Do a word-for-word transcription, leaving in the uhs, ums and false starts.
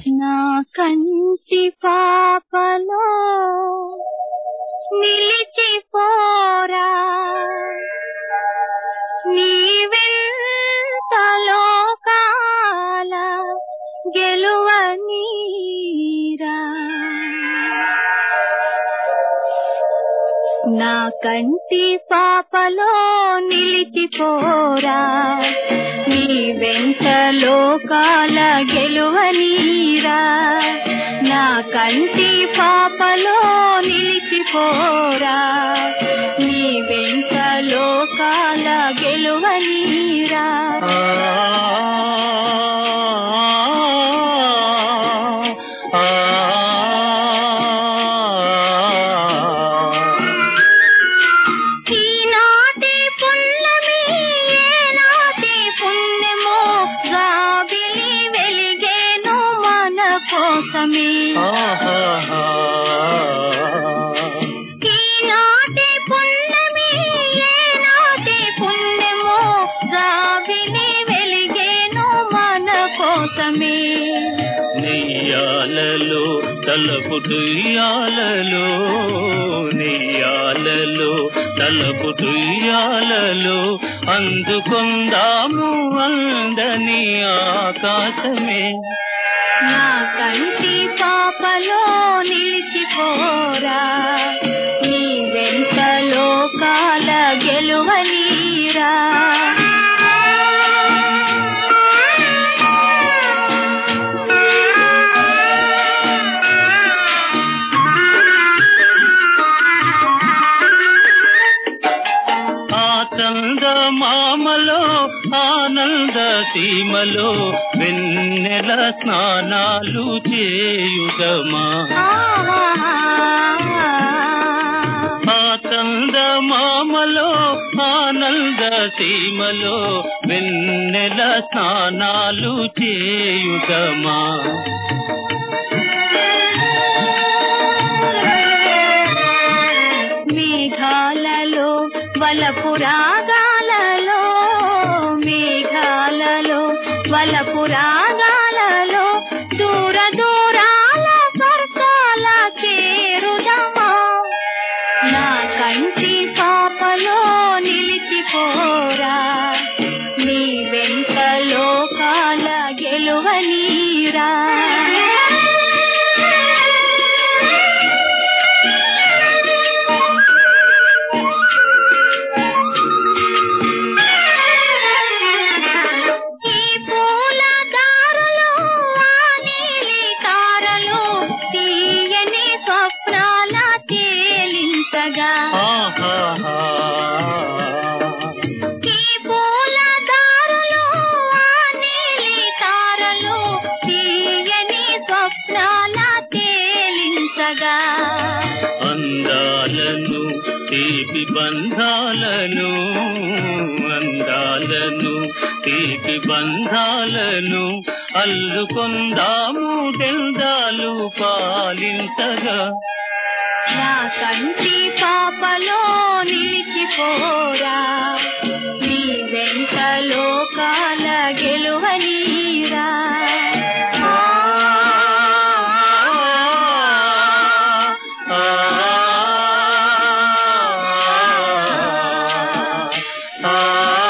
నా కంటి పాపలో నిలిచిపోరా నీవెంత లోకాల గెలువనీరా నా కంటి పాపలో నిలిచిపోరా నీ వెంట లోకాల గెలువనీరా నా కంటి పాపలో నిలిచిపోరా నీ వెంట లోకాల గెలువనీరా ఈనాటి పున్నమి ఏనాటి పుణ్యమో జాబిలి వెలిగేను మన కోసమే నెయ్యాలలో తలపుటుయ్యాలలో నెయ్యాలలో తలపుటుయ్యాలలో అందుకొందాము అందని ఆకాశమే నా కంటి పాపలో నిలిచిపోరా నీ వెంట లోకాల గెలువనీరా మామలో ఆనంద సీమలో వెన్నెల స్నానాలు చేయుదమా ఆ చందమామలో ఆనంద సీమలో వెన్నెల స్నానాలు చేయుదమా మేఘాలలో వలపురాగాలలో మేఘాలలో వలపురాగాలలో దూర దూరాల స్వర్గాల చేరుదమా నా కంటి పాపలో నిలిచిపోరా నీ వెంట లోకాల గెలువనీరా అందాలను తీపి బంధాలను అందాలను తీపి బంధాలను అల్లుకొందాము దెందాలు పాలించగా నా కంటి పాపలో నిలిచిపోరా నీ వెంట లోకాల గెలువనీరా ah